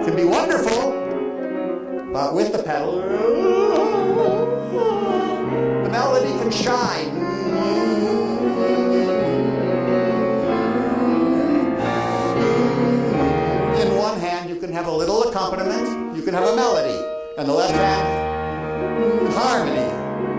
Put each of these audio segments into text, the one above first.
can be wonderful, but with the pedal, the melody can shine. In one hand, you can have a little accompaniment, you can have a melody, and the left hand, harmony.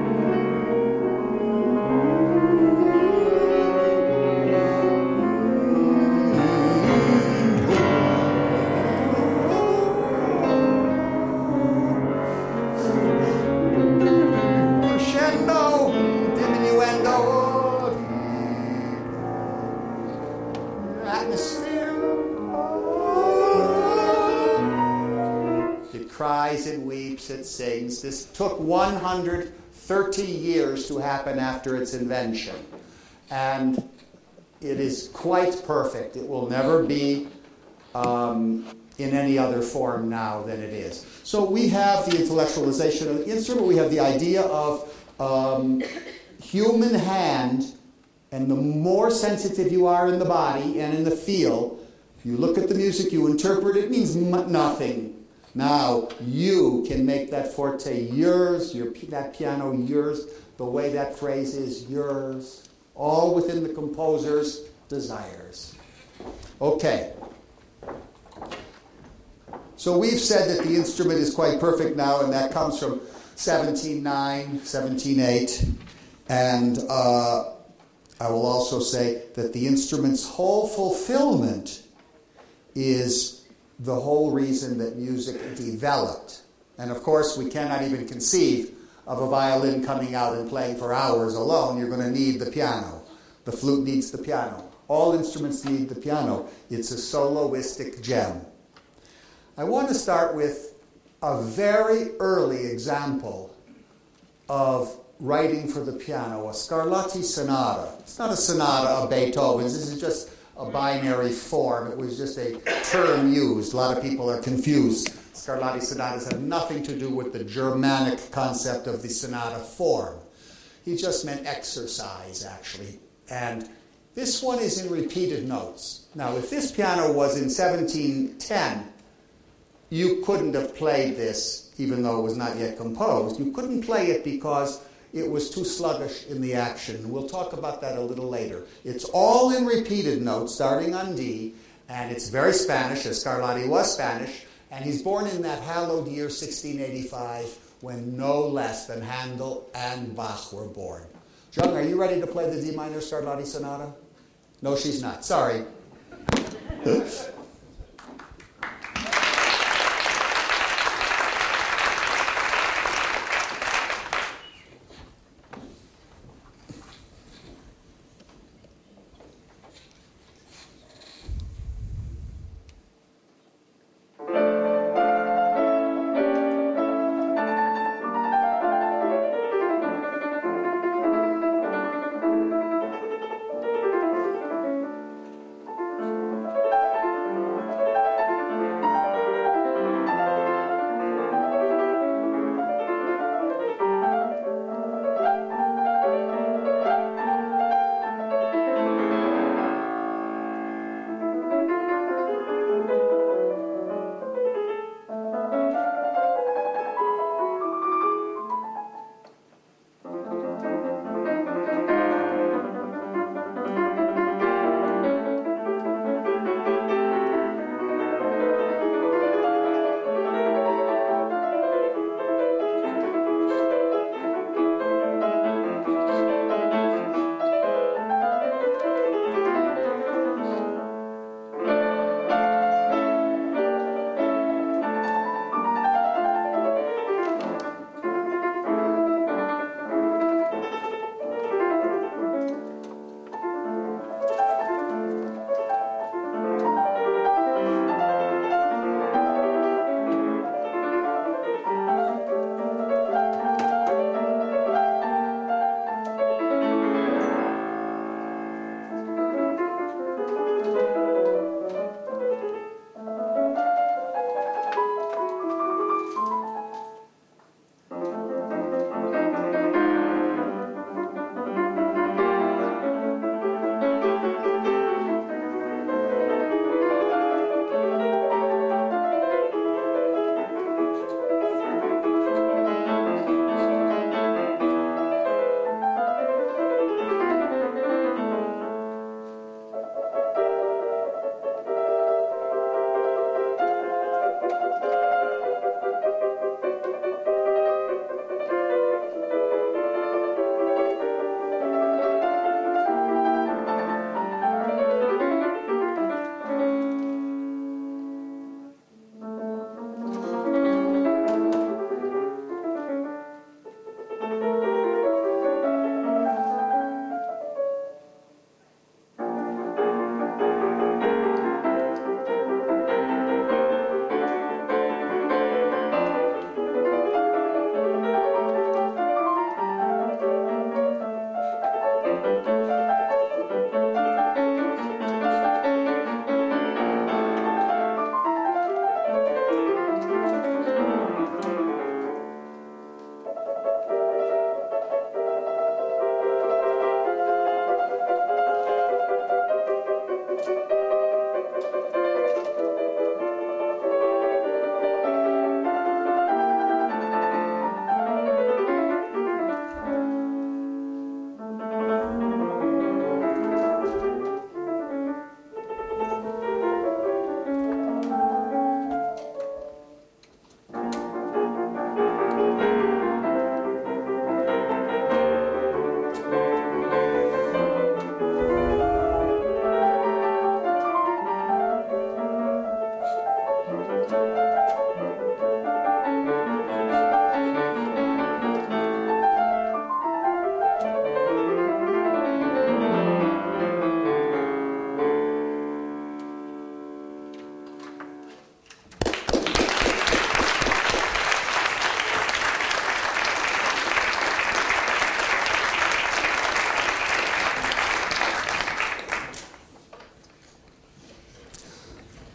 It weeps, it sings. This took 130 years to happen after its invention. And it is quite perfect. It will never be in any other form now than it is. So we have the intellectualization of the instrument. We have the idea of human hand, and the more sensitive you are in the body and in the feel, you look at the music, you interpret it, means nothing. Now, you can make that forte yours, that piano yours, the way that phrase is yours, all within the composer's desires. Okay. So we've said that the instrument is quite perfect now, and that comes from 17.9, 17.8. And I will also say that the instrument's whole fulfillment is the whole reason that music developed. And of course, we cannot even conceive of a violin coming out and playing for hours alone. You're going to need the piano. The flute needs the piano. All instruments need the piano. It's a soloistic gem. I want to start with a very early example of writing for the piano, a Scarlatti sonata. It's not a sonata of Beethoven's. This is just a binary form. It was just a term used. A lot of people are confused. Scarlatti sonatas have nothing to do with the Germanic concept of the sonata form. He just meant exercise, actually. And this one is in repeated notes. Now, if this piano was in 1710, you couldn't have played this, even though it was not yet composed. You couldn't play it because it was too sluggish in the action. We'll talk about that a little later. It's all in repeated notes, starting on D, and it's very Spanish, as Scarlatti was Spanish, and he's born in that hallowed year 1685, when no less than Handel and Bach were born. Jung, are you ready to play the D minor Scarlatti sonata? No, she's not. Sorry.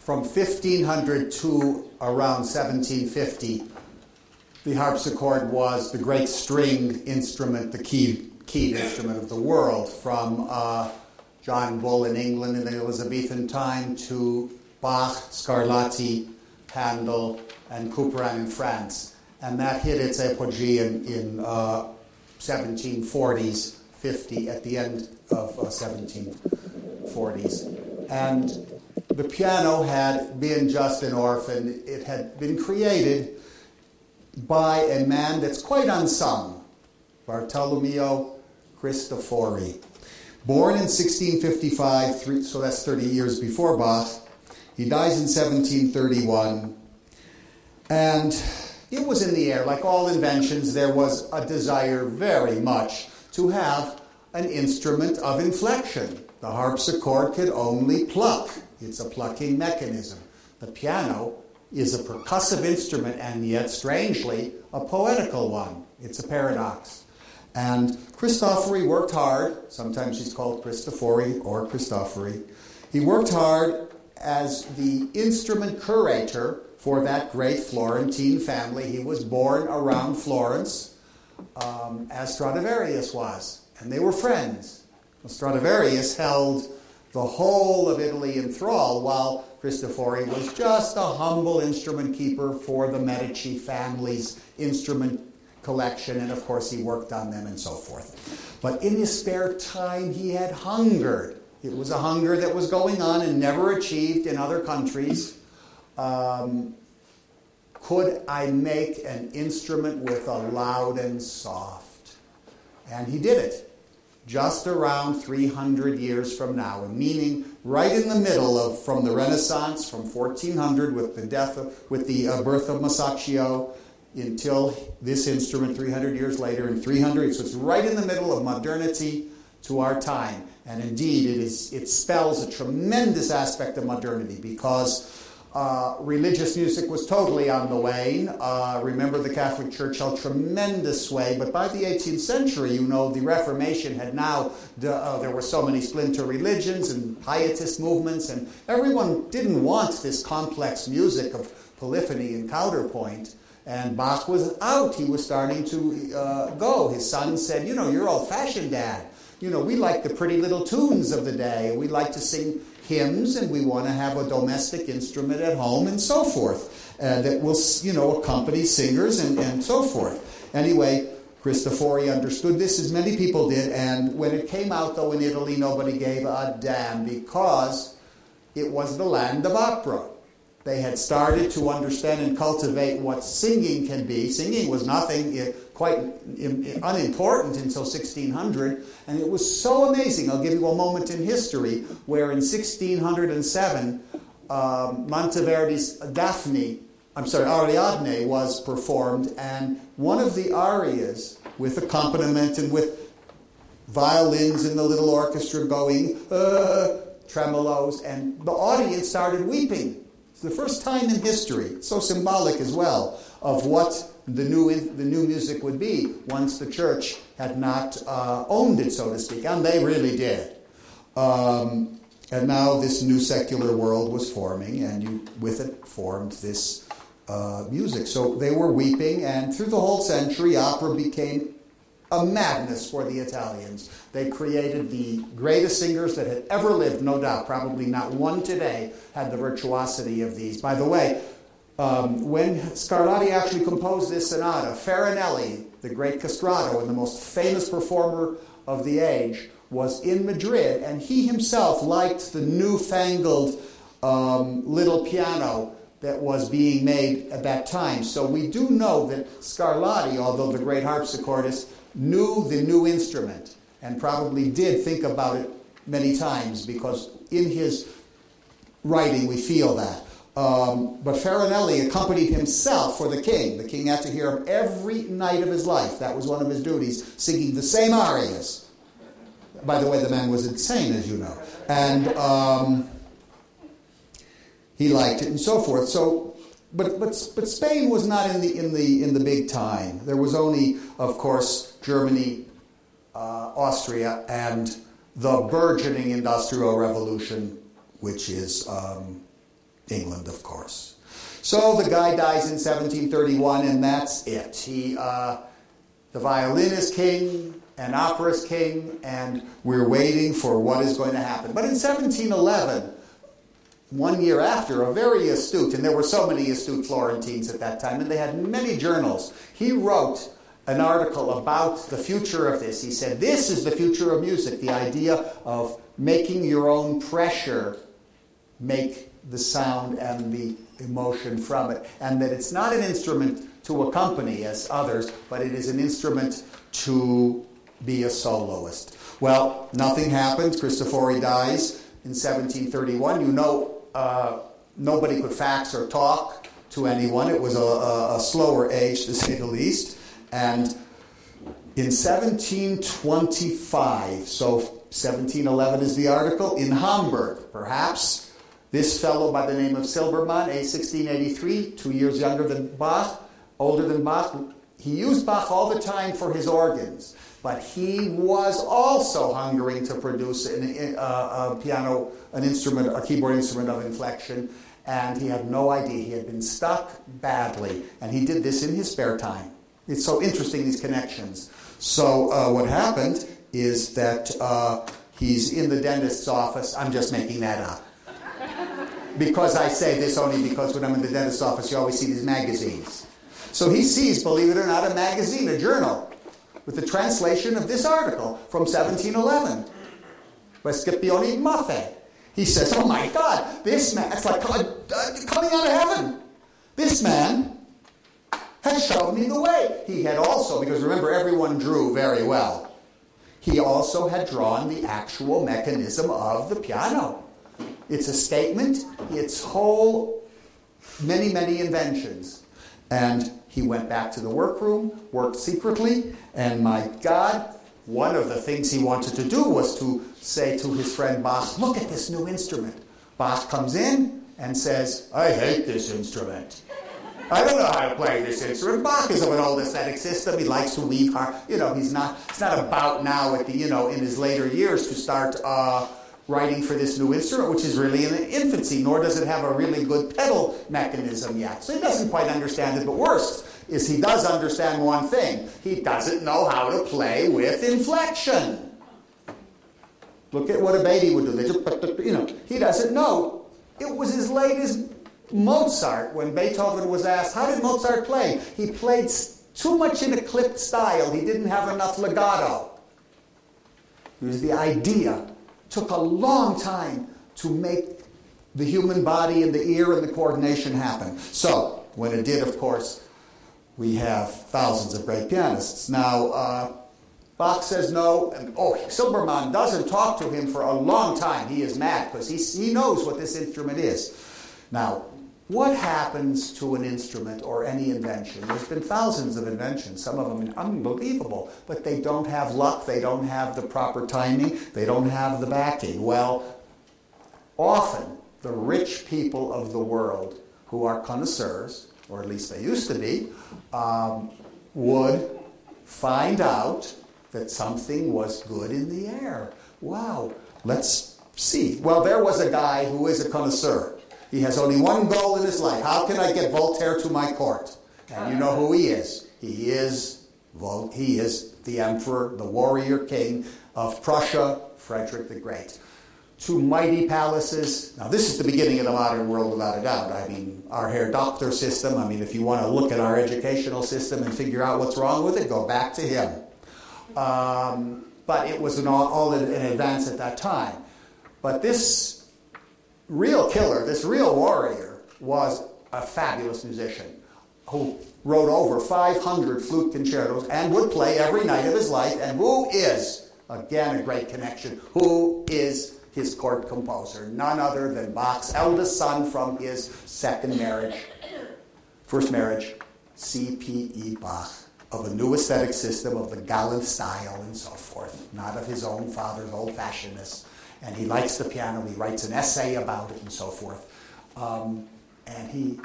from 1500 to around 1750, the harpsichord was the great string instrument, the keyed instrument of the world, from John Bull in England in the Elizabethan time to Bach, Scarlatti, Handel, and Couperin in France. And that hit its apogee in 1740s, 50, at the end of 1740s. And the piano had been just an orphan. It had been created by a man that's quite unsung, Bartolomeo Cristofori. Born in 1655, so that's 30 years before Bach. He dies in 1731. And it was in the air. Like all inventions, there was a desire very much to have an instrument of inflection. The harpsichord could only pluck. It's a plucking mechanism. The piano is a percussive instrument, and yet, strangely, a poetical one. It's a paradox. And Cristofori worked hard. Sometimes he's called Cristofori or Cristofori. He worked hard as the instrument curator for that great Florentine family. He was born around Florence, as Stradivarius was. And they were friends. Stradivarius held the whole of Italy in thrall, while Cristofori was just a humble instrument keeper for the Medici family's instrument collection, and of course he worked on them and so forth. But in his spare time he had hungered. It was a hunger that was going on and never achieved in other countries. Could I make an instrument with a loud and soft? And he did it. Just around 300 years from now, meaning right in the middle of, from the Renaissance, from 1400 with the birth of Masaccio, until this instrument 300 years later in 300. So it's right in the middle of modernity to our time. And indeed, it spells a tremendous aspect of modernity, because religious music was totally on the wane. Remember, the Catholic Church held tremendous sway, but by the 18th century, the Reformation had now, there were so many splinter religions and pietist movements, and everyone didn't want this complex music of polyphony and counterpoint. And Bach was out. He was starting to go. His son said, you're old-fashioned, Dad. We like the pretty little tunes of the day. We like to sing hymns, and we want to have a domestic instrument at home and so forth that will, accompany singers and so forth. Anyway, Cristofori understood this, as many people did, and when it came out, though, in Italy, nobody gave a damn, because it was the land of opera. They had started to understand and cultivate what singing can be. Singing was nothing quite unimportant until 1600, and it was so amazing. I'll give you a moment in history where in 1607, Monteverdi's Ariadne was performed, and one of the arias, with accompaniment and with violins in the little orchestra going, tremolos, and the audience started weeping. It's the first time in history. It's so symbolic as well of what the new music would be once the church had not owned it, so to speak, and they really did. And now this new secular world was forming, and with it formed this music. So they were weeping, and through the whole century, opera became a madness for the Italians. They created the greatest singers that had ever lived, no doubt. Probably not one today had the virtuosity of these. By the way, when Scarlatti actually composed this sonata, Farinelli, the great castrato and the most famous performer of the age, was in Madrid, and he himself liked the newfangled little piano that was being made at that time. So we do know that Scarlatti, although the great harpsichordist, knew the new instrument and probably did think about it many times, because in his writing we feel that. But Farinelli accompanied himself for the king. The king had to hear him every night of his life. That was one of his duties, singing the same arias. By the way, the man was insane, as you know. And he liked it and so forth. So, but Spain was not in the big time. There was only, of course, Germany, Austria, and the burgeoning Industrial Revolution, which is England, of course. So the guy dies in 1731, and that's it. The violin is king, and opera is king, and we're waiting for what is going to happen. But in 1711, 1 year after, a very astute, and there were so many astute Florentines at that time, and they had many journals, he wrote an article about the future of this. He said, this is the future of music, the idea of making your own pressure make the sound and the emotion from it, and that it's not an instrument to accompany as others, but it is an instrument to be a soloist. Well, nothing happens. Cristofori dies in 1731. You know, nobody could fax or talk to anyone. It was a slower age, to say the least. And in 1725, so 1711 is the article, in Hamburg, perhaps, this fellow by the name of Silbermann, a 1683, 2 years younger than Bach, older than Bach, he used Bach all the time for his organs, but he was also hungering to produce a piano, an instrument, a keyboard instrument of inflection, and he had no idea. He had been stuck badly, and he did this in his spare time. It's so interesting, these connections. So what happened is that he's in the dentist's office. I'm just making that up. Because I say this only because when I'm in the dentist's office, you always see these magazines. So he sees, believe it or not, a magazine, a journal, with the translation of this article from 1711 by Scipione Maffei. He says, oh my God, this man, it's like coming out of heaven. This man has shown me the way. He had also, because remember, everyone drew very well. He also had drawn the actual mechanism of the piano. It's a statement. It's whole, many, many inventions. And he went back to the workroom, worked secretly, and my God, one of the things he wanted to do was to say to his friend Bach, look at this new instrument. Bach comes in and says, I hate this instrument. I don't know how to play this instrument. Bach is of an old aesthetic system. He likes to weave hard. You know, it's not about now at the, in his later years to start writing for this new instrument, which is really in infancy, nor does it have a really good pedal mechanism yet. So he doesn't quite understand it, but worse is he does understand one thing. He doesn't know how to play with inflection. Look at what a baby would do. They just, he doesn't know. It was as late as Mozart, when Beethoven was asked, how did Mozart play? He played too much in a clipped style. He didn't have enough legato. It was the idea. Took a long time to make the human body and the ear and the coordination happen. So, when it did, of course, we have thousands of great pianists. Now, Bach says no, and Silbermann doesn't talk to him for a long time. He is mad because he knows what this instrument is. Now, what happens to an instrument or any invention? There's been thousands of inventions, some of them unbelievable, but they don't have luck, they don't have the proper timing, they don't have the backing. Well, often the rich people of the world who are connoisseurs, or at least they used to be, would find out that something was good in the air. Wow, let's see. Well, there was a guy who is a connoisseur. He has only one goal in his life. How can I get Voltaire to my court? And you know who he is. He is the emperor, the warrior king of Prussia, Frederick the Great. Two mighty palaces. Now, this is the beginning of the modern world without a doubt. I mean, our Herr Doctor system, if you want to look at our educational system and figure out what's wrong with it, go back to him. But it was all in advance at that time. But this real killer, this real warrior, was a fabulous musician who wrote over 500 flute concertos and would play every night of his life, and who is, again, a great connection, who is his court composer? None other than Bach's eldest son from his first marriage, C.P.E. Bach, of a new aesthetic system, of the gallant style and so forth, not of his own father's old-fashionedness. And he likes the piano, he writes an essay about it and so forth. And he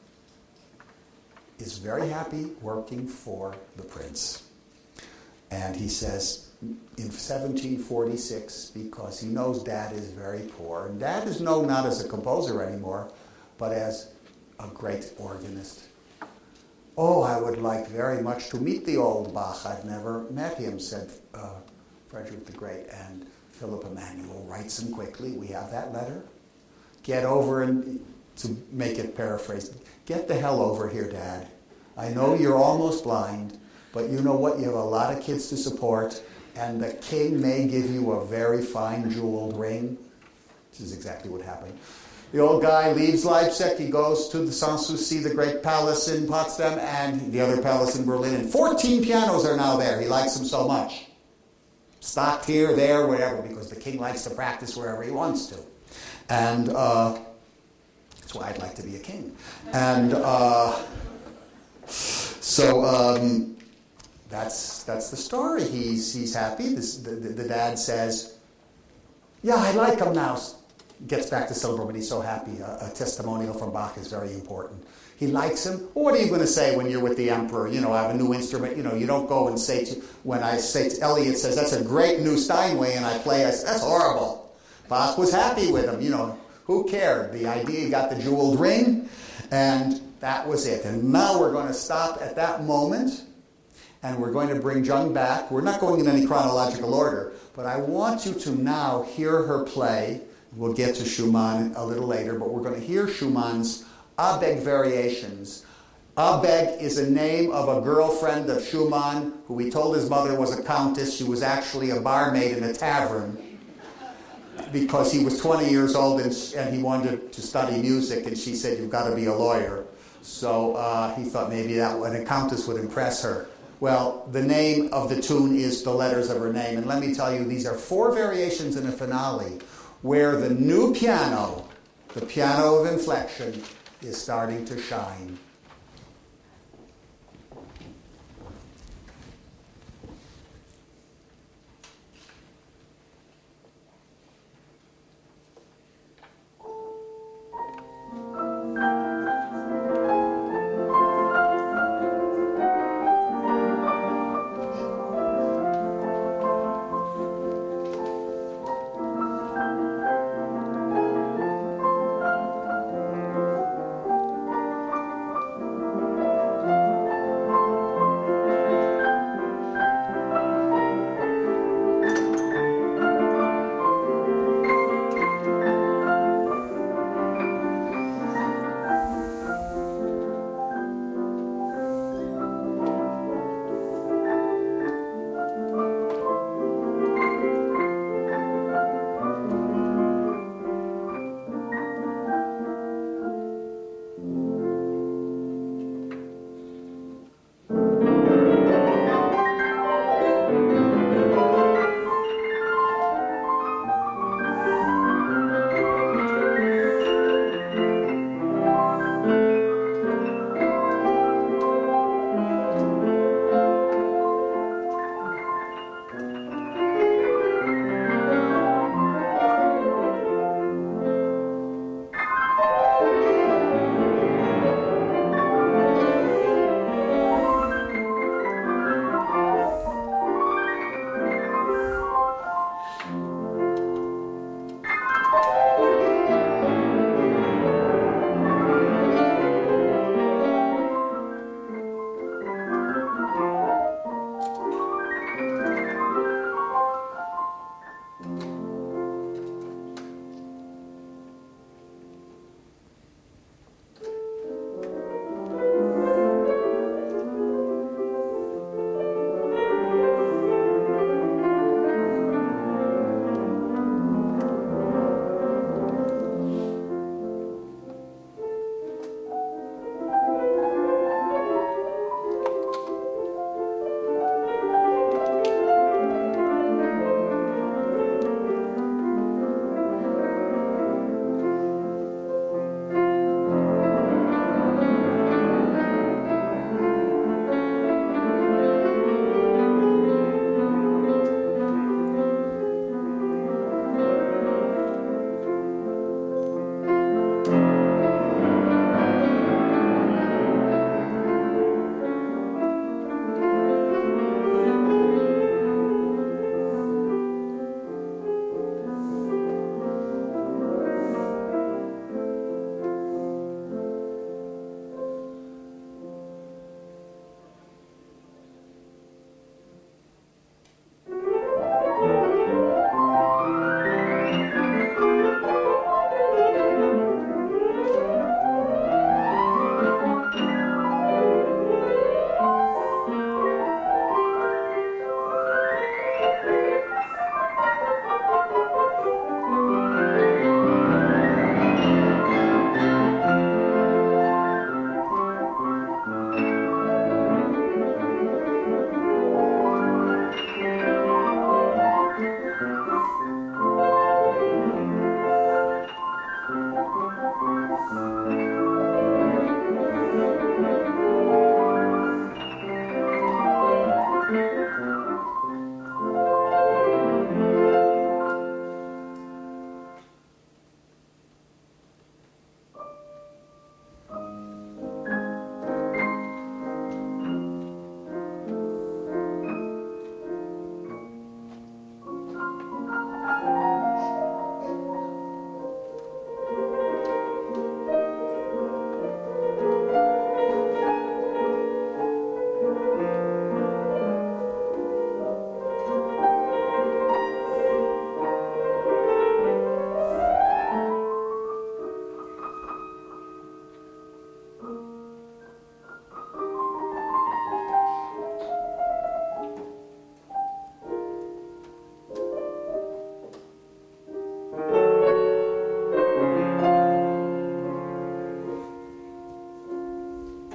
is very happy working for the prince. And he says, in 1746, because he knows Dad is very poor, and Dad is known not as a composer anymore, but as a great organist. Oh, I would like very much to meet the old Bach. I've never met him, said Frederick the Great. And Philip Emanuel writes him quickly. We have that letter. Get over, and to make it paraphrased, get the hell over here, Dad. I know you're almost blind, but you know what? You have a lot of kids to support, and the king may give you a very fine jeweled ring. This is exactly what happened. The old guy leaves Leipzig. He goes to the Sanssouci, the great palace in Potsdam, and the other palace in Berlin. And 14 pianos are now there. He likes them so much. Stocked here, there, wherever, because the king likes to practice wherever he wants to. And that's why I'd like to be a king. And that's the story. He's happy. The dad says, yeah, I like him now. Gets back to Silbermann, but he's so happy. A testimonial from Bach is very important. He likes him. Well, what are you going to say when you're with the emperor? You know, I have a new instrument. You know, you don't go and say to, when I say to Elliot says, that's a great new Steinway, and I play, I say, that's horrible. Bach was happy with him, you know. Who cared? The idea, he got the jeweled ring, and that was it. And now we're going to stop at that moment, and we're going to bring Jung back. We're not going in any chronological order, but I want you to now hear her play. We'll get to Schumann a little later, but we're going to hear Schumann's Abegg variations. Abegg is a name of a girlfriend of Schumann who he told his mother was a countess. She was actually a barmaid in a tavern because he was 20 years old and he wanted to study music, and she said, you've got to be a lawyer. So he thought maybe that a countess would impress her. Well, the name of the tune is the letters of her name. And let me tell you, these are 4 variations in a finale where the new piano, the piano of inflection, is starting to shine.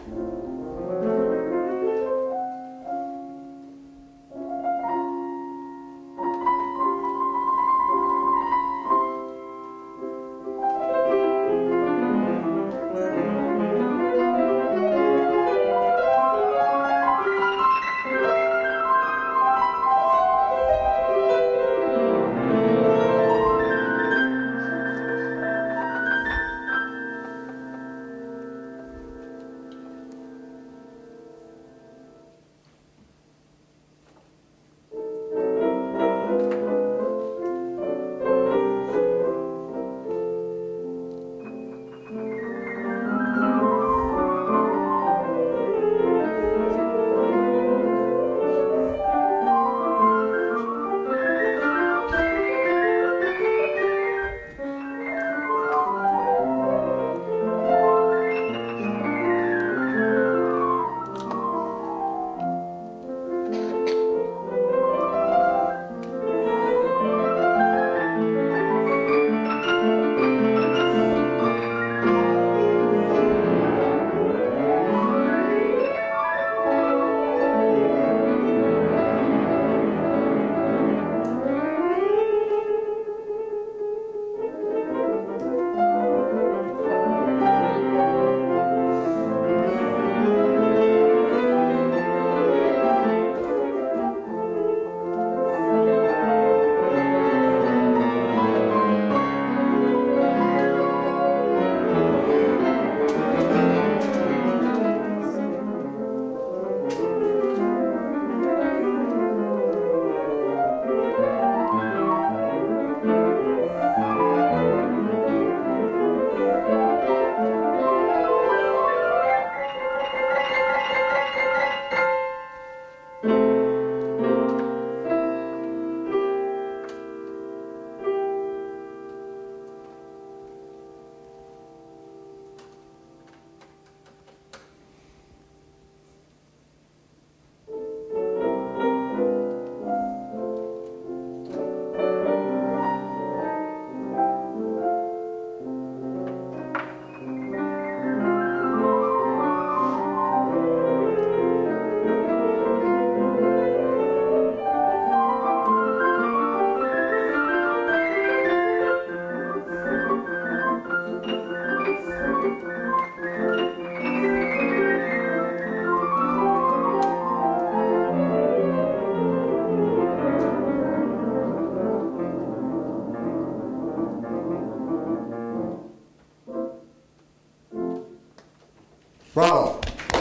Bravo.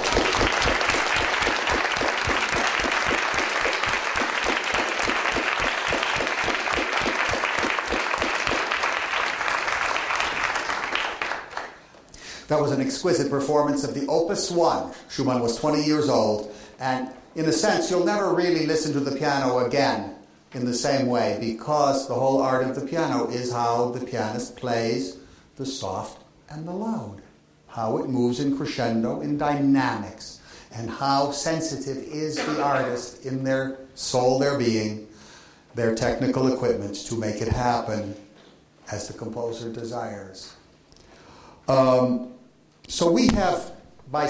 That was an exquisite performance of the Opus 1. Schumann was 20 years old, and in a sense, you'll never really listen to the piano again in the same way, because the whole art of the piano is how the pianist plays the soft and the loud, how it moves in crescendo, in dynamics, and how sensitive is the artist in their soul, their being, their technical equipment to make it happen as the composer desires. So we have, by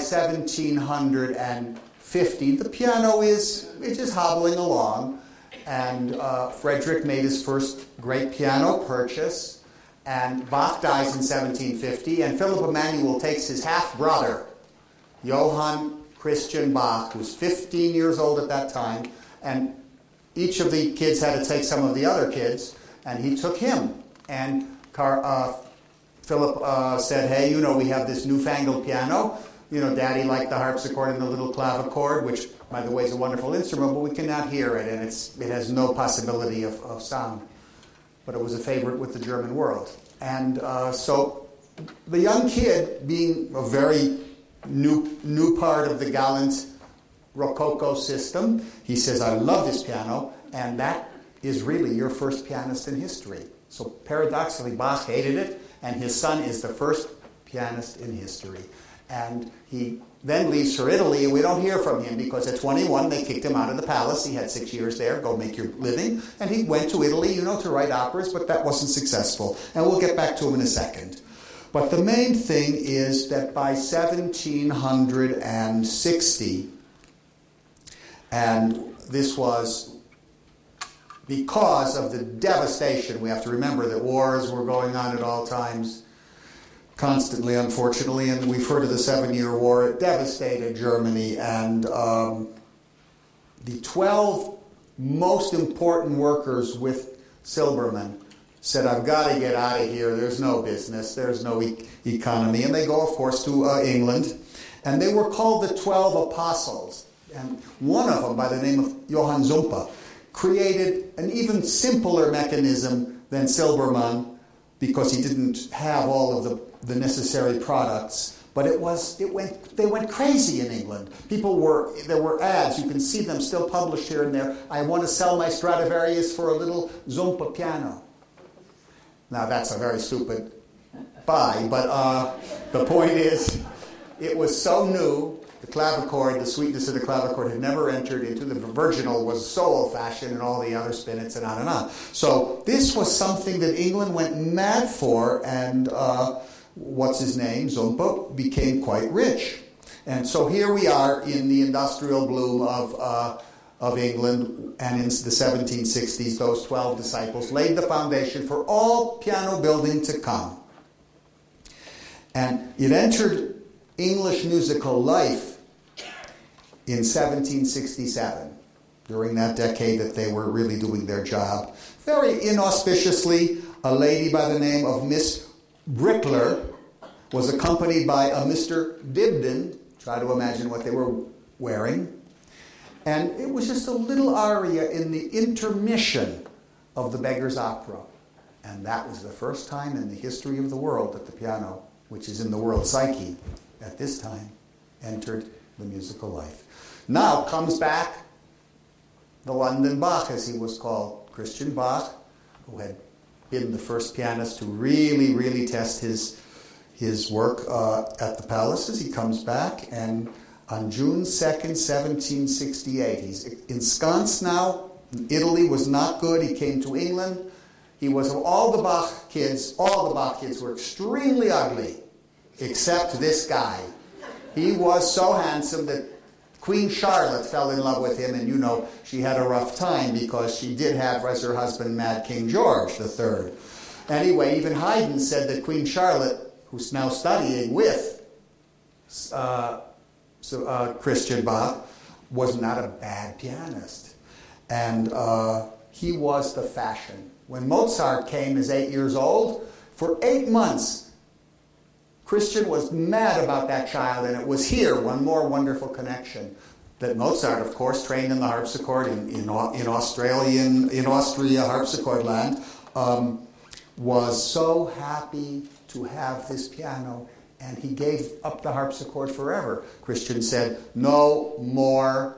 1750, the piano is just hobbling along, and Frederick made his first great piano purchase, and Bach dies in 1750, and Philipp Emanuel takes his half-brother, Johann Christian Bach, who's 15 years old at that time, and each of the kids had to take some of the other kids, and he took him. And Philip said, hey, you know, we have this newfangled piano. You know, Daddy liked the harpsichord and the little clavichord, which, by the way, is a wonderful instrument, but we cannot hear it, and it has no possibility of sound. But it was a favorite with the German world. And so the young kid, being a very new part of the gallant Rococo system, he says, I love this piano, and that is really your first pianist in history. So paradoxically, Bach hated it, and his son is the first pianist in history. And he then leaves for Italy, and we don't hear from him because at 21 they kicked him out of the palace. He had 6 years there, go make your living. And he went to Italy, you know, to write operas, but that wasn't successful. And we'll get back to him in a second. But the main thing is that by 1760, and this was because of the devastation. We have to remember that wars were going on at all times, constantly, unfortunately, and we've heard of the 7-Year War. It devastated Germany, and the 12 most important workers with Silbermann said, I've got to get out of here. There's no business. There's no economy. And they go, of course, to England. And they were called the 12 Apostles. And one of them, by the name of Johann Zumpe, created an even simpler mechanism than Silbermann because he didn't have all of the necessary products. But they went crazy in England. There were ads, you can see them still published here and there. I want to sell my Stradivarius for a little Zumpe piano. Now that's a very stupid buy, but the point is, it was so new. The clavichord, the sweetness of the clavichord had never entered into the virginal, was so old-fashioned, and all the other spinets and on and on. So this was something that England went mad for, and what's his name, Zumpe, became quite rich. And so here we are in the industrial bloom of England, and in the 1760s, those 12 disciples laid the foundation for all piano building to come. And it entered English musical life in 1767, during that decade that they were really doing their job. Very inauspiciously, a lady by the name of Miss Brickler was accompanied by a Mr. Dibdin. Try to imagine what they were wearing. And it was just a little aria in the intermission of the Beggar's Opera. And that was the first time in the history of the world that the piano, which is in the world psyche at this time, entered the musical life. Now comes back the London Bach, as he was called, Christian Bach, who had been the first pianist to really, really test his work at the palaces. He comes back, and on June 2nd, 1768, he's ensconced now. Italy was not good. He came to England. He was of all the Bach kids were extremely ugly, except this guy. He was so handsome that Queen Charlotte fell in love with him, and you know she had a rough time because she did have as her husband Mad King George III. Anyway, even Haydn said that Queen Charlotte, who's now studying with Christian Bach, was not a bad pianist. And he was the fashion. When Mozart came as 8 years old, for 8 months, Christian was mad about that child, and it was here, one more wonderful connection, that Mozart, of course, trained in the harpsichord in Austria, harpsichord land, was so happy to have this piano, and he gave up the harpsichord forever. Christian said, no more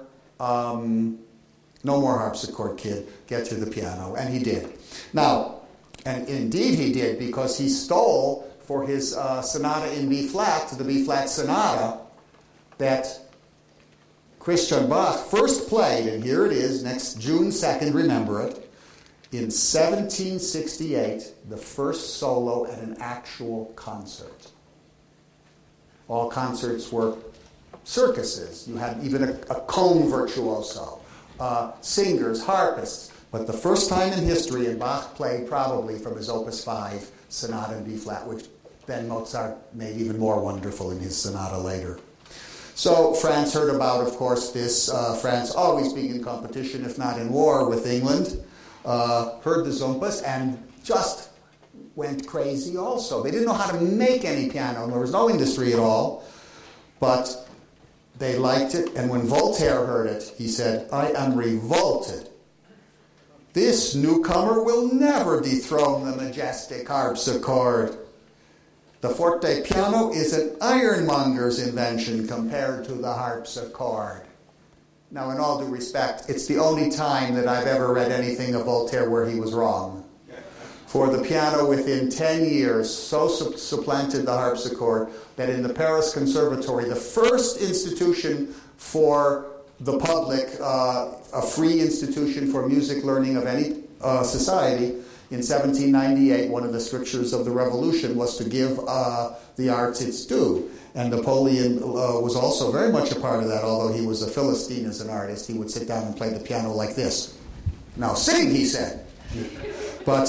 harpsichord, kid, get to the piano, and he did. Now, and indeed he did, because he stole for his sonata in B-flat, the B-flat sonata, that Christian Bach first played, and here it is, next June 2nd, remember it, in 1768, the first solo at an actual concert. All concerts were circuses. You had even a comb virtuoso, singers, harpists. But the first time in history, and Bach played probably from his Opus 5 sonata in B-flat, which then Mozart made even more wonderful in his sonata later. So France heard about, of course, this. France always being in competition, if not in war, with England. Heard the Zumpes and just went crazy also. They didn't know how to make any piano. There was no industry at all. But they liked it. And when Voltaire heard it, he said, I am revolted. This newcomer will never dethrone the majestic harpsichord. The forte piano is an ironmonger's invention compared to the harpsichord. Now, in all due respect, it's the only time that I've ever read anything of Voltaire where he was wrong. For the piano within 10 years so supplanted the harpsichord that in the Paris Conservatory, the first institution for the public, a free institution for music learning of any society, in 1798, one of the strictures of the revolution was to give the arts its due. And Napoleon was also very much a part of that, although he was a Philistine as an artist. He would sit down and play the piano like this. "Now sing," he said. But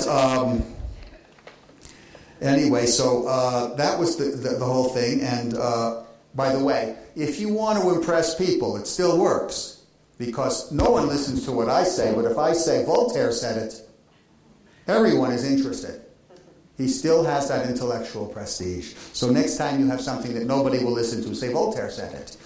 anyway, so that was the whole thing. And by the way, if you want to impress people, it still works. Because no one listens to what I say, but if I say Voltaire said it, everyone is interested. He still has that intellectual prestige. So next time you have something that nobody will listen to, say Voltaire said it.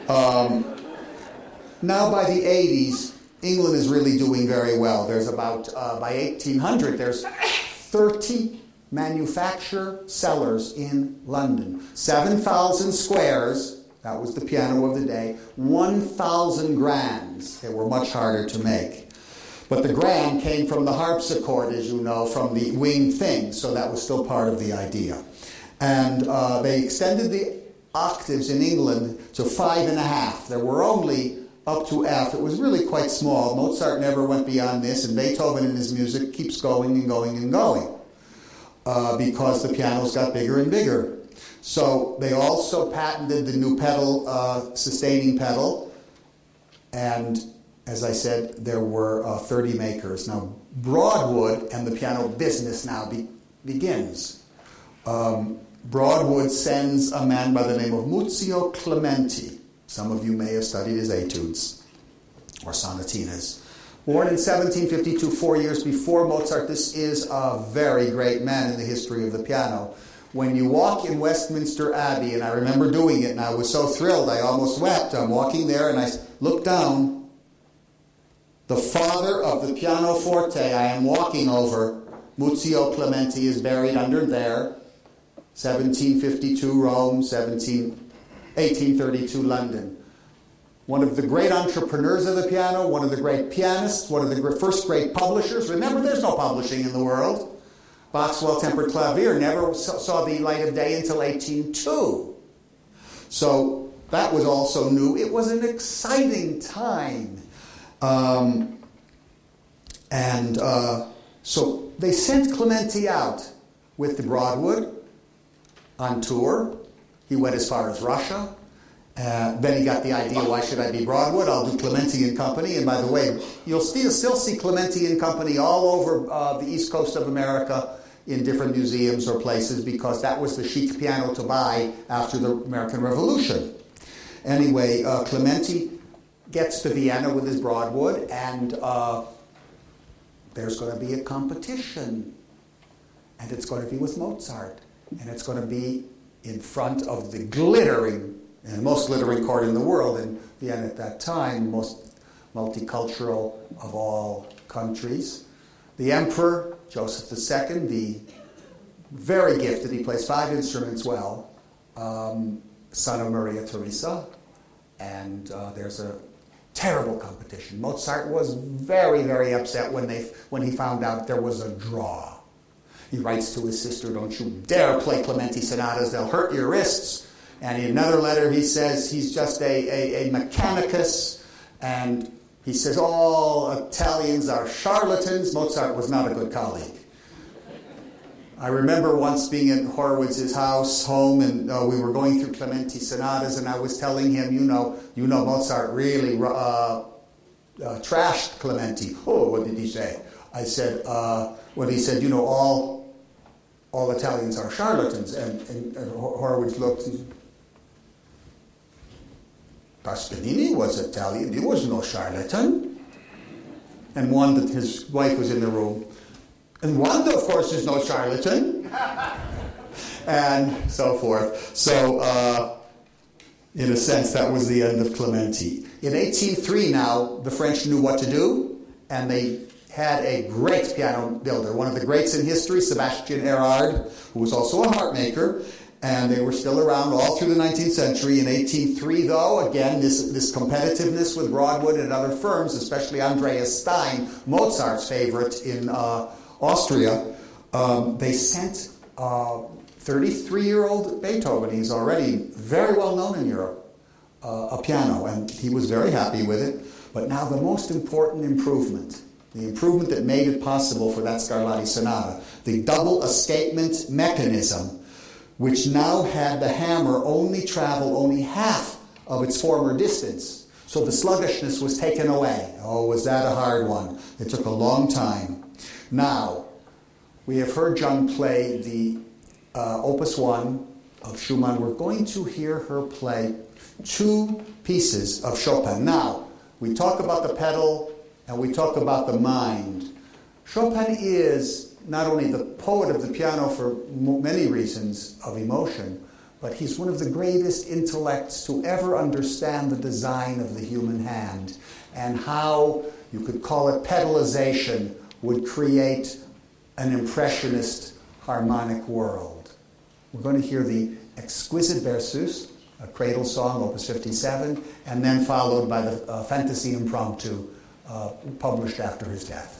Now by the 80s, England is really doing very well. There's about, by 1800, there's 30 manufacture cellars in London. 7,000 squares. That was the piano of the day. 1,000 grands. They were much harder to make. But the grand came from the harpsichord, as you know, from the winged thing. So that was still part of the idea. And they extended the octaves in England to 5.5. There were only up to F. It was really quite small. Mozart never went beyond this. And Beethoven in his music keeps going and going and going. Because the pianos got bigger and bigger. So they also patented the new pedal, sustaining pedal, and as I said, there were 30 makers. Now Broadwood and the piano business now begins. Broadwood sends a man by the name of Muzio Clementi. Some of you may have studied his etudes or sonatinas. Born in 1752, 4 years before Mozart, this is a very great man in the history of the piano. When you walk in Westminster Abbey, and I remember doing it, and I was so thrilled, I almost wept. I'm walking there, and I look down. The father of the pianoforte I am walking over, Muzio Clementi, is buried under there. 1752 Rome, 1832 London. One of the great entrepreneurs of the piano, one of the great pianists, one of the first great publishers. Remember, there's no publishing in the world. Bach's Well-Tempered Clavier never saw the light of day until 1802. So that was also new. It was an exciting time. So they sent Clementi out with the Broadwood on tour. He went as far as Russia. Then he got the idea, why should I be Broadwood? I'll do Clementi and Company. And by the way, you'll still see Clementi and Company all over the east coast of America in different museums or places, because that was the chic piano to buy after the American Revolution. Anyway, Clementi gets to Vienna with his Broadwood, and there's going to be a competition. And it's going to be with Mozart. And it's going to be in front of the most glittering court in the world in Vienna at that time, most multicultural of all countries. The Emperor, Joseph II, the very gifted, he plays 5 instruments well, son of Maria Theresa, and there's a terrible competition. Mozart was very, very upset when he found out there was a draw. He writes to his sister, "Don't you dare play Clementi sonatas, they'll hurt your wrists." And in another letter he says he's just a mechanicus, and he says all Italians are charlatans. Mozart was not a good colleague. I remember once being at Horowitz's home, and we were going through Clementi sonatas, and I was telling him, you know, Mozart really trashed Clementi. Oh, what did he say? I said, he said, all Italians are charlatans. And Horowitz looked and said, Toscanini was Italian. He was no charlatan. And Wanda, his wife, was in the room. And Wanda, of course, is no charlatan. And so forth. So, in a sense, that was the end of Clementi. In 1803 now, the French knew what to do, and they had a great piano builder, one of the greats in history, Sebastian Erard, who was also a harp maker, and they were still around all through the 19th century. In 1803, though, again, this competitiveness with Broadwood and other firms, especially Andreas Stein, Mozart's favorite in Austria, they sent 33-year-old Beethoven, he's already very well known in Europe, a piano, and he was very happy with it. But now the most important improvement the improvement that made it possible for that Scarlatti sonata, the double escapement mechanism, which now had the hammer only travel only half of its former distance. So the sluggishness was taken away. Oh, was that a hard one? It took a long time. Now, we have heard Jung play the Opus 1 of Schumann. We're going to hear her play two pieces of Chopin. Now, we talk about the pedal and we talk about the mind. Chopin is not only the poet of the piano for many reasons of emotion, but he's one of the greatest intellects to ever understand the design of the human hand and how, you could call it pedalization, would create an impressionist harmonic world. We're going to hear the exquisite Berceuse, a cradle song, Opus 57, and then followed by the Fantasie Impromptu, published after his death.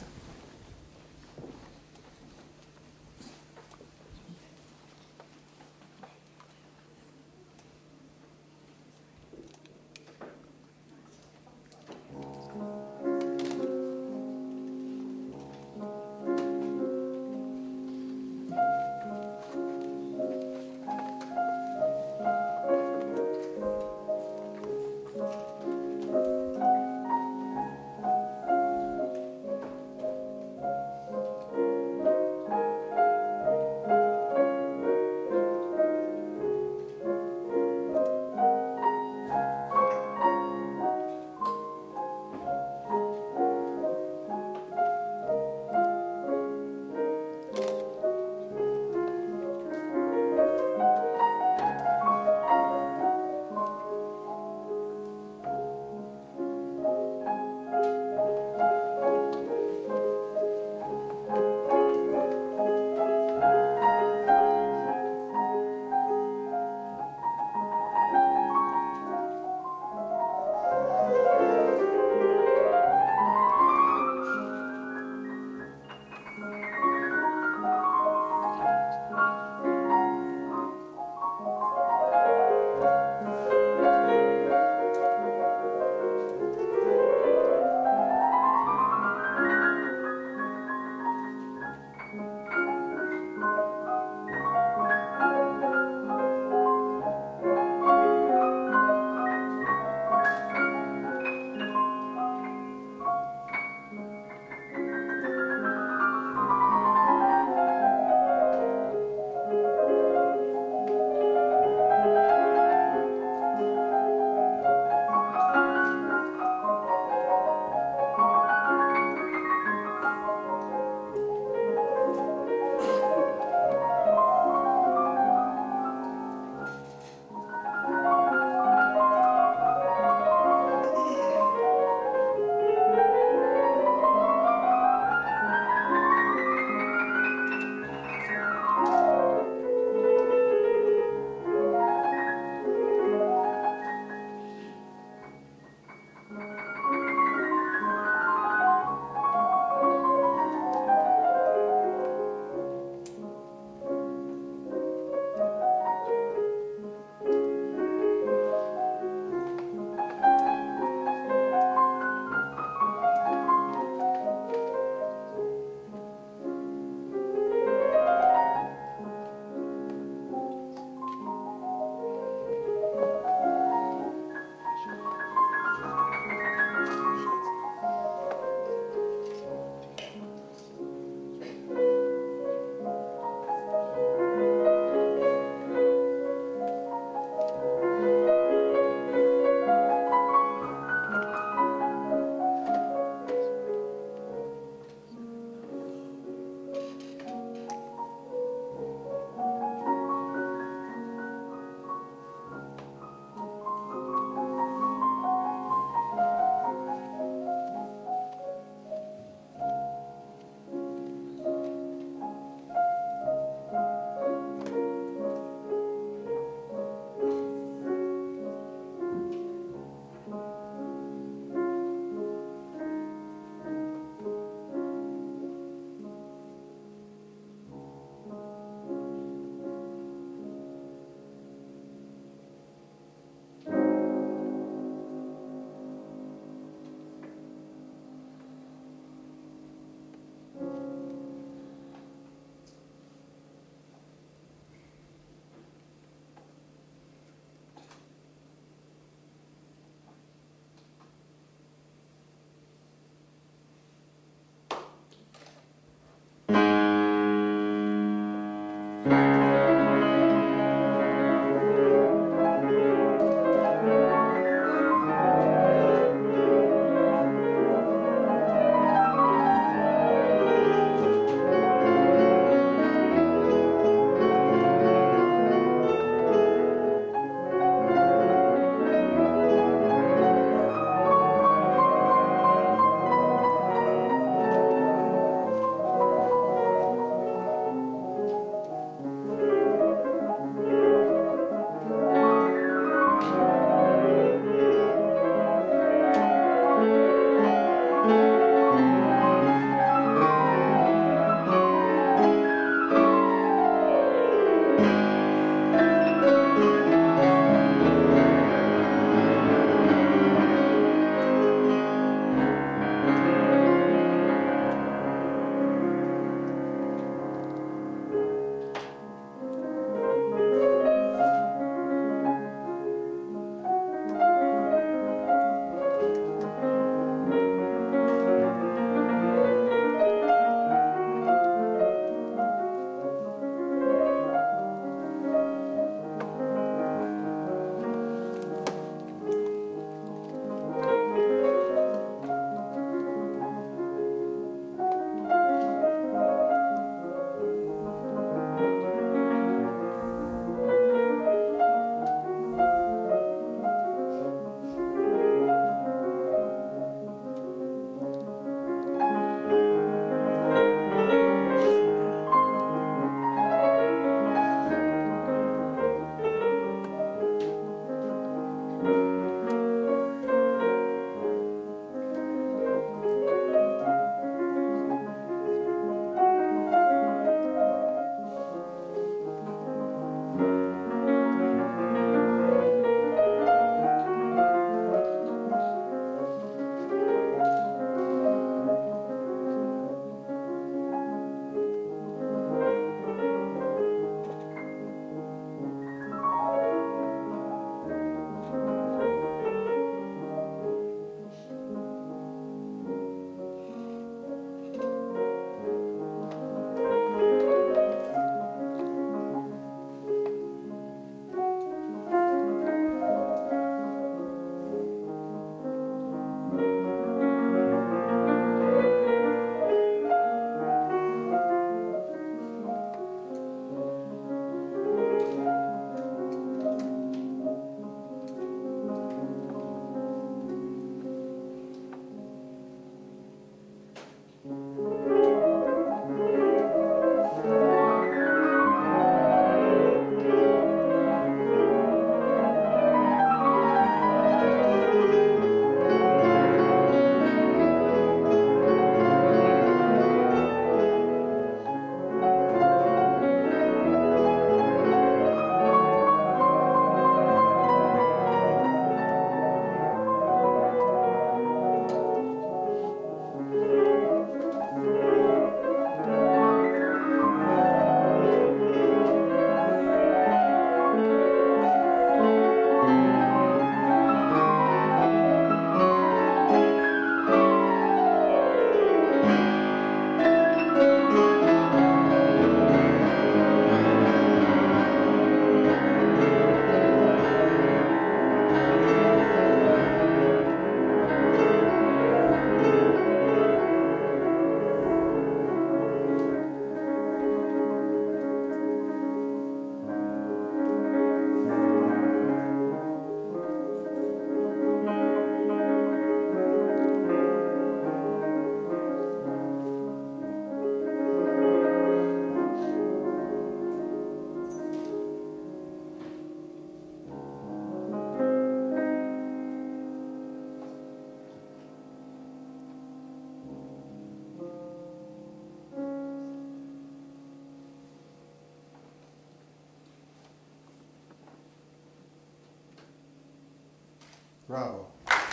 Bravo.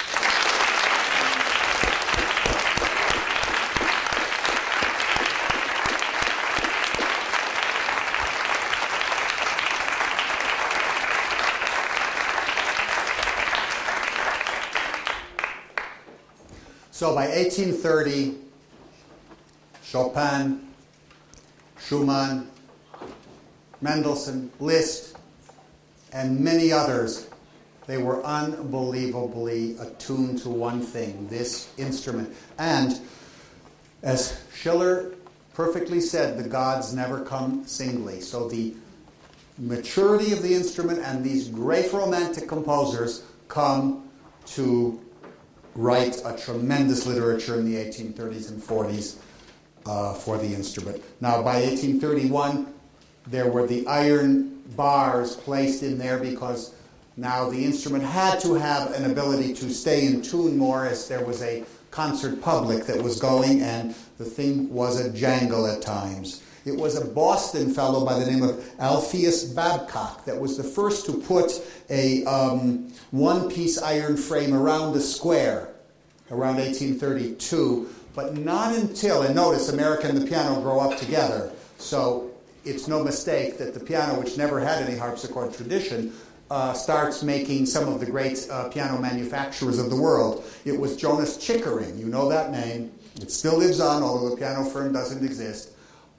So by 1830, Chopin, Schumann, Mendelssohn, Liszt, and many others, they were unbelievably attuned to one thing, this instrument. And as Schiller perfectly said, the gods never come singly. So the maturity of the instrument and these great romantic composers come to write a tremendous literature in the 1830s and 40s for the instrument. Now, by 1831, there were the iron bars placed in there because now the instrument had to have an ability to stay in tune more, as there was a concert public that was going, and the thing was a jangle at times. It was a Boston fellow by the name of Alpheus Babcock that was the first to put a one-piece iron frame around the square around 1832, but not until, and notice America and the piano grow up together, so it's no mistake that the piano, which never had any harpsichord tradition, starts making some of the great piano manufacturers of the world. It was Jonas Chickering, you know that name. It still lives on, although the piano firm doesn't exist.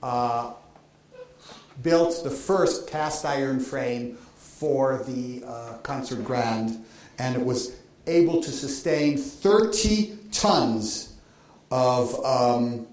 Built the first cast iron frame for the concert grand, and it was able to sustain 30 tons of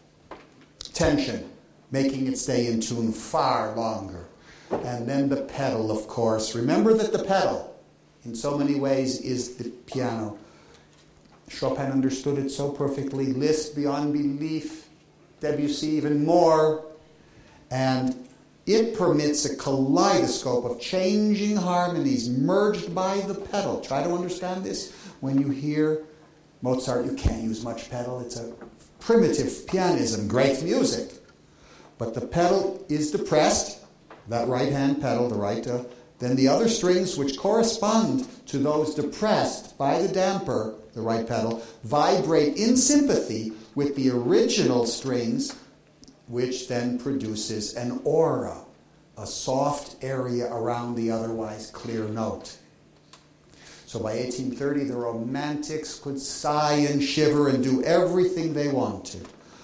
tension, making it stay in tune far longer. And then the pedal, of course. Remember that the pedal, in so many ways, is the piano. Chopin understood it so perfectly. Liszt beyond belief. Debussy even more. And it permits a kaleidoscope of changing harmonies merged by the pedal. Try to understand this. When you hear Mozart, you can't use much pedal. It's a primitive pianism, great music. But the pedal is depressed. That right-hand pedal, the right, then the other strings which correspond to those depressed by the damper, the right pedal, vibrate in sympathy with the original strings, which then produces an aura, a soft area around the otherwise clear note. So by 1830, the Romantics could sigh and shiver and do everything they wanted.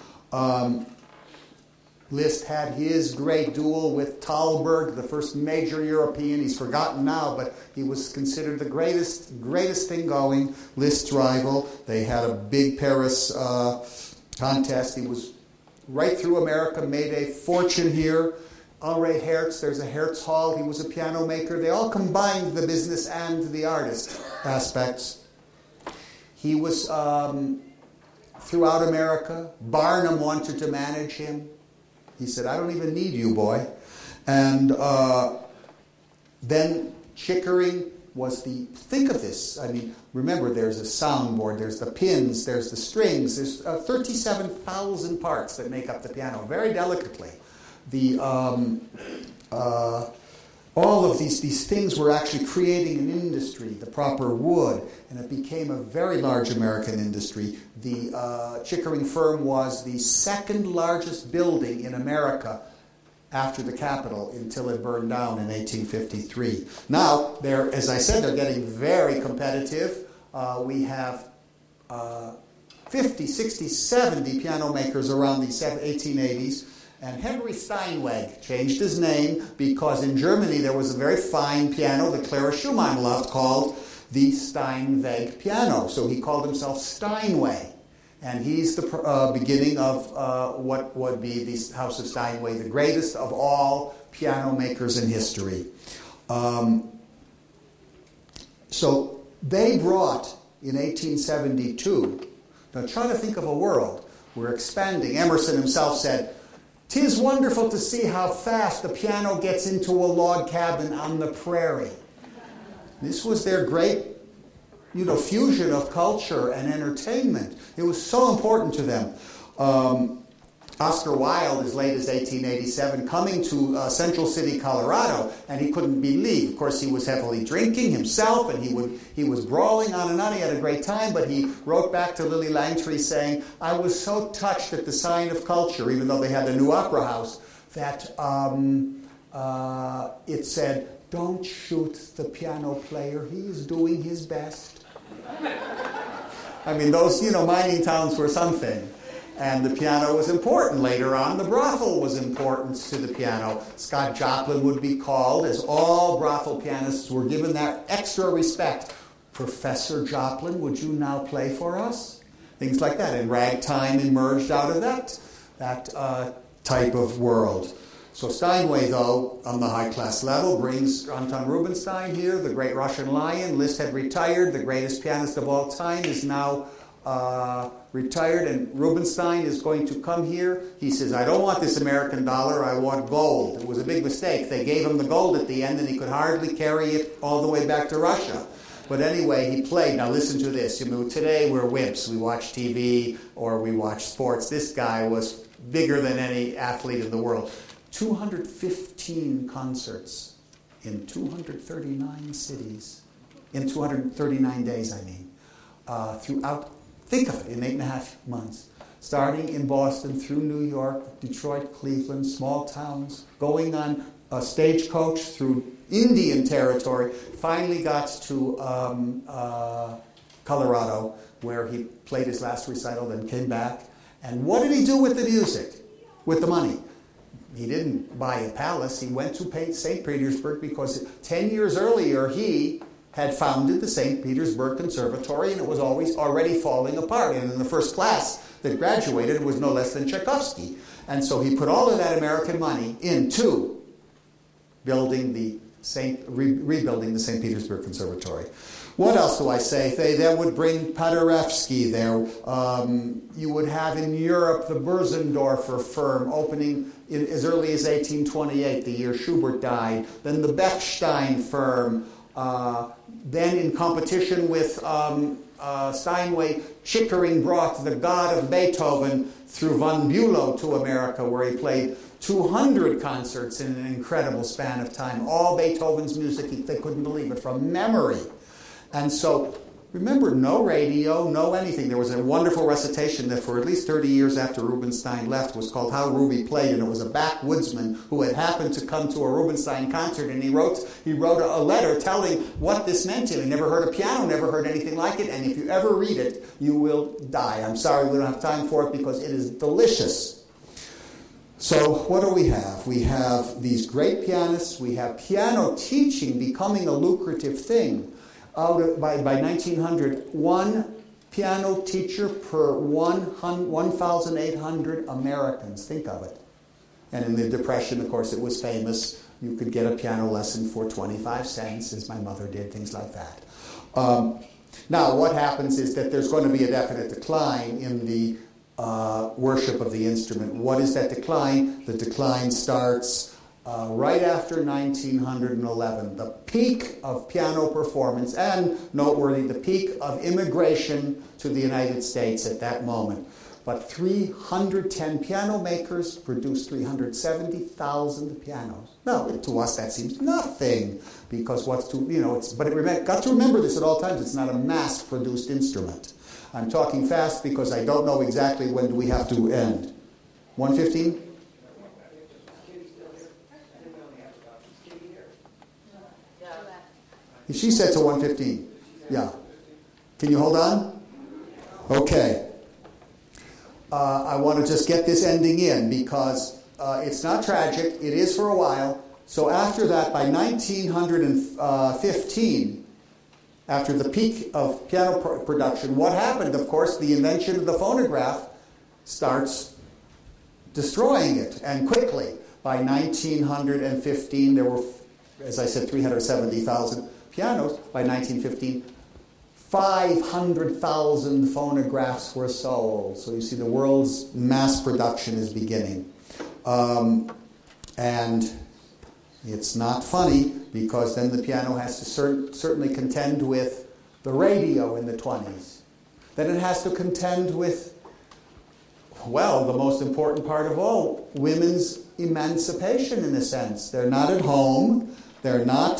Liszt had his great duel with Thalberg, the first major European. He's forgotten now, but he was considered the greatest thing going, Liszt's rival. They had a big Paris contest. He was right through America, made a fortune here. Henri Hertz, there's a Hertz Hall. He was a piano maker. They all combined the business and the artist aspects. He was throughout America. Barnum wanted to manage him. He said, I don't even need you, boy. And then Chickering was think of this. I mean, remember, there's a soundboard, there's the pins, there's the strings, there's 37,000 parts that make up the piano, very delicately. All of these things were actually creating an industry, the proper wood, and it became a very large American industry. The Chickering firm was the second largest building in America after the Capitol until it burned down in 1853. Now, as I said, they're getting very competitive. We have 50, 60, 70 piano makers around the 1880s. And Henry Steinweg changed his name because in Germany there was a very fine piano that Clara Schumann loved called the Steinweg piano. So he called himself Steinway. And he's the beginning of what would be the House of Steinway, the greatest of all piano makers in history. So they brought, in 1872, now try to think of a world. We're expanding. Emerson himself said, "'Tis wonderful to see how fast the piano gets into a log cabin on the prairie." This was their great, fusion of culture and entertainment. It was so important to them. Oscar Wilde, as late as 1887, coming to Central City, Colorado, and he couldn't believe. Of course, he was heavily drinking himself, and he was brawling on and on. He had a great time, but he wrote back to Lily Langtry saying, "I was so touched at the sign of culture," even though they had a new opera house, that it said, "Don't shoot the piano player. He is doing his best." I mean, those, mining towns were something. And the piano was important. Later on, the brothel was important to the piano. Scott Joplin would be called, as all brothel pianists were given that extra respect. Professor Joplin, would you now play for us? Things like that. And ragtime emerged out of that type of world. So Steinway, though, on the high-class level, brings Anton Rubinstein here, the great Russian lion. Liszt had retired. The greatest pianist of all time is now retired, and Rubinstein is going to come here. He says, I don't want this American dollar, I want gold. It was a big mistake. They gave him the gold at the end, and he could hardly carry it all the way back to Russia. But anyway, he played. Now listen to this. Today we're wimps. We watch TV or we watch sports. This guy was bigger than any athlete in the world. 215 concerts in 239 cities, in 239 days, I mean, throughout. Think of it, in 8.5 months. Starting in Boston, through New York, Detroit, Cleveland, small towns, going on a stagecoach through Indian territory, finally got to Colorado, where he played his last recital, then came back. And what did he do with the music, with the money? He didn't buy a palace. He went to St. Petersburg because 10 years earlier he had founded the St. Petersburg Conservatory, and it was already falling apart. And in the first class that graduated was no less than Tchaikovsky. And so he put all of that American money into rebuilding the St. Petersburg Conservatory. What else do I say? They would bring Paderewski there. You would have in Europe the Börsendorfer firm opening as early as 1828, the year Schubert died. Then the Bechstein firm. Then in competition with Steinway, Chickering brought the God of Beethoven through von Bülow to America, where he played 200 concerts in an incredible span of time. All Beethoven's music, they couldn't believe it, from memory. And so, remember, no radio, no anything. There was a wonderful recitation that for at least 30 years after Rubinstein left was called How Ruby Played, and it was a backwoodsman who had happened to come to a Rubinstein concert, and he wrote a letter telling what this meant to him. He never heard a piano, never heard anything like it, and if you ever read it, you will die. I'm sorry we don't have time for it because it is delicious. So what do we have? We have these great pianists. We have piano teaching becoming a lucrative thing. By 1900, one piano teacher per 1,800 Americans. Think of it. And in the Depression, of course, it was famous. You could get a piano lesson for 25 cents, as my mother did, things like that. Now, what happens is that there's going to be a definite decline in the worship of the instrument. What is that decline? The decline starts right after 1911, the peak of piano performance, and noteworthy, the peak of immigration to the United States at that moment. But 310 piano makers produced 370,000 pianos. Now, to us that seems nothing, because got to remember this at all times, it's not a mass-produced instrument. I'm talking fast because I don't know exactly when do we have to end. 1:15? She said to 1:15. Yeah. Can you hold on? Okay. I want to just get this ending in because it's not tragic. It is for a while. So after that, by 1915, after the peak of piano production, what happened? Of course, the invention of the phonograph starts destroying it, and quickly. By 1915, there were, as I said, 370,000 pianos. By 1915, 500,000 phonographs were sold. So you see, the world's mass production is beginning. And it's not funny, because then the piano has to certainly contend with the radio in the 20s. Then it has to contend with, well, the most important part of all, women's emancipation in a sense. They're not at home. They're not...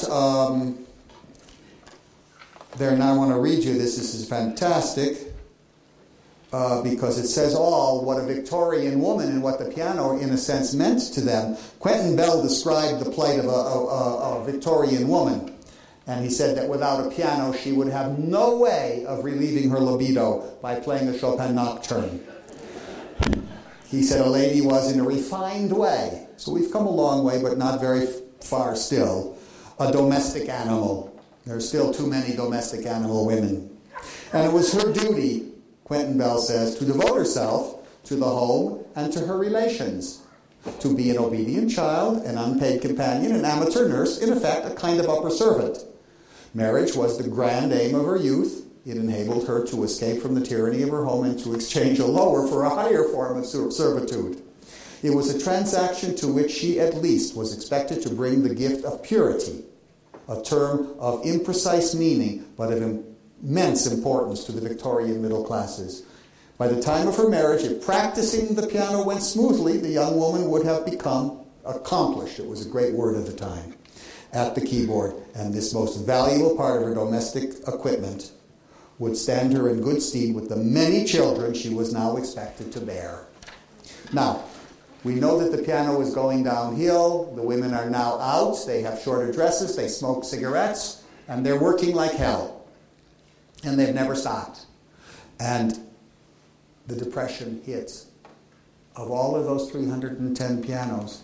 I want to read you this. This is fantastic because it says all what a Victorian woman and what the piano, in a sense, meant to them. Quentin Bell described the plight of a Victorian woman, and he said that without a piano, she would have no way of relieving her libido by playing a Chopin nocturne. He said a lady was, in a refined way, so we've come a long way, but not very far still, a domestic animal. There are still too many domestic animal women. And it was her duty, Quentin Bell says, to devote herself to the home and to her relations, to be an obedient child, an unpaid companion, an amateur nurse, in effect, a kind of upper servant. Marriage was the grand aim of her youth. It enabled her to escape from the tyranny of her home and to exchange a lower for a higher form of servitude. It was a transaction to which she at least was expected to bring the gift of purity, a term of imprecise meaning but of immense importance to the Victorian middle classes. By the time of her marriage, if practicing the piano went smoothly, the young woman would have become accomplished. It was a great word at the time, at the keyboard. And this most valuable part of her domestic equipment would stand her in good stead with the many children she was now expected to bear. Now, we know that the piano is going downhill. The women are now out. They have shorter dresses. They smoke cigarettes. And they're working like hell. And they've never stopped. And the Depression hits. Of all of those 310 pianos,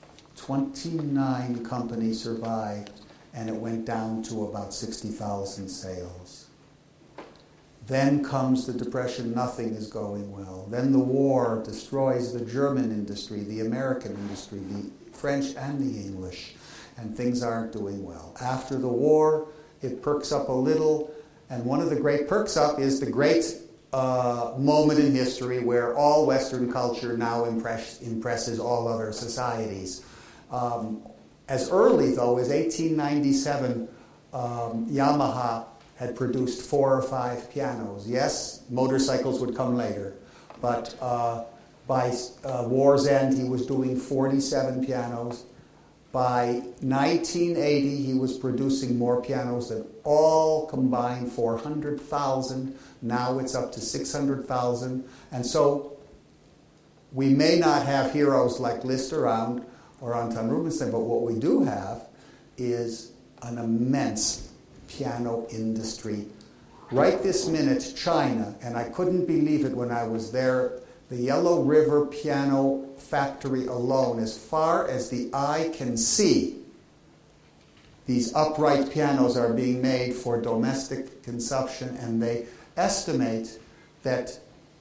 29 companies survived. And it went down to about 60,000 sales. Then comes the Depression, nothing is going well. Then the war destroys the German industry, the American industry, the French and the English, and things aren't doing well. After the war, it perks up a little, and one of the great perks up is the great moment in history where all Western culture now impresses all other societies. As early, though, as 1897, Yamaha had produced 4 or 5 pianos. Yes, motorcycles would come later, but by war's end, he was doing 47 pianos. By 1980, he was producing more pianos than all combined, 400,000. Now it's up to 600,000. And so we may not have heroes like Liszt around or Anton Rubinstein, but what we do have is an immense piano industry. Right this minute, China, and I couldn't believe it when I was there, the Yellow River Piano Factory alone, as far as the eye can see, these upright pianos are being made for domestic consumption, and they estimate that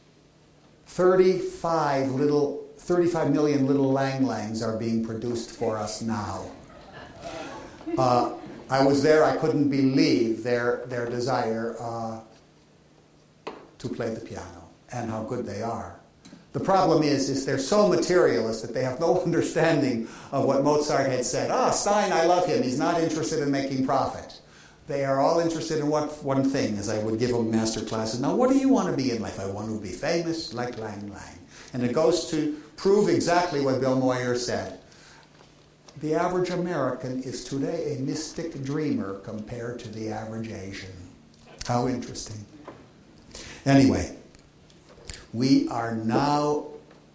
35 million little Lang Langs are being produced for us now. I was there, I couldn't believe their desire to play the piano and how good they are. The problem is they're so materialist that they have no understanding of what Mozart had said. Stein, I love him, he's not interested in making profit. They are all interested in one thing, as I would give them master classes. Now, what do you want to be in life? I want to be famous like Lang Lang. And it goes to prove exactly what Bill Moyer said. The average American is today a mystic dreamer compared to the average Asian. How interesting. Anyway, we are now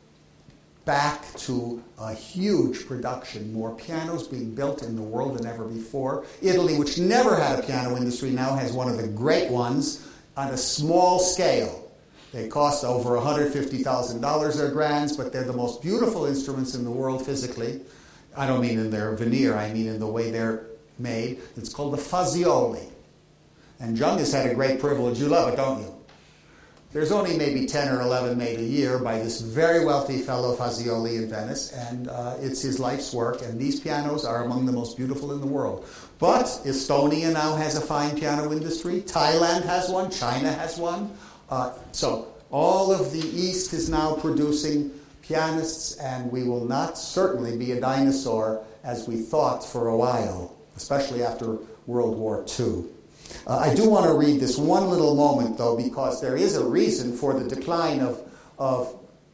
back to a huge production, more pianos being built in the world than ever before. Italy, which never had a piano industry, now has one of the great ones on a small scale. They cost over $150,000, they're grands, but they're the most beautiful instruments in the world physically. I don't mean in their veneer, I mean in the way they're made. It's called the Fazioli. And Jung has had a great privilege. You love it, don't you? There's only maybe 10 or 11 made a year by this very wealthy fellow Fazioli in Venice, and it's his life's work, and these pianos are among the most beautiful in the world. But Estonia now has a fine piano industry. Thailand has one. China has one. So all of the East is now producing pianists, and we will not certainly be a dinosaur as we thought for a while, especially after World War II. I do want to read this one little moment, though, because there is a reason for the decline of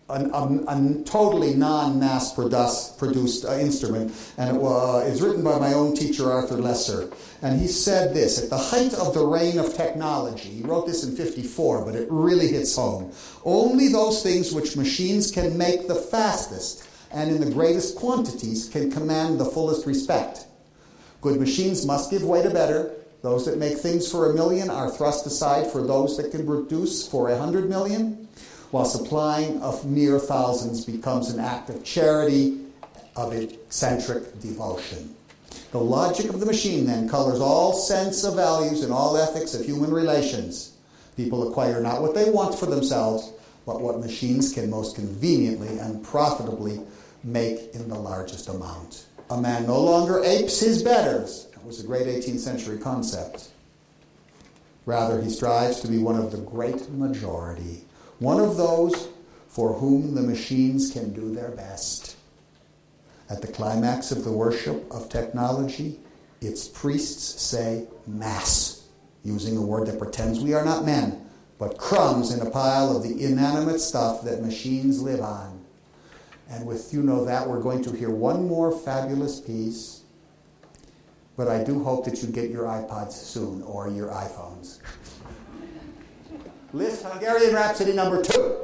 a totally non-mass produced instrument, and it's written by my own teacher, Arthur Lesser. And he said this: at the height of the reign of technology, he wrote this in 1954, but it really hits home, only those things which machines can make the fastest and in the greatest quantities can command the fullest respect. Good machines must give way to better. Those that make things for 1 million are thrust aside for those that can produce for 100 million. while supplying of mere thousands becomes an act of charity, of eccentric devotion. The logic of the machine, then, colors all sense of values and all ethics of human relations. People acquire not what they want for themselves, but what machines can most conveniently and profitably make in the largest amount. A man no longer apes his betters. That was a great 18th century concept. Rather, he strives to be one of the great majority, one of those for whom the machines can do their best. At the climax of the worship of technology, its priests say Mass, using a word that pretends we are not men, but crumbs in a pile of the inanimate stuff that machines live on. And with that, we're going to hear one more fabulous piece. But I do hope that you get your iPods soon, or your iPhones. Liszt Hungarian Rhapsody number 2.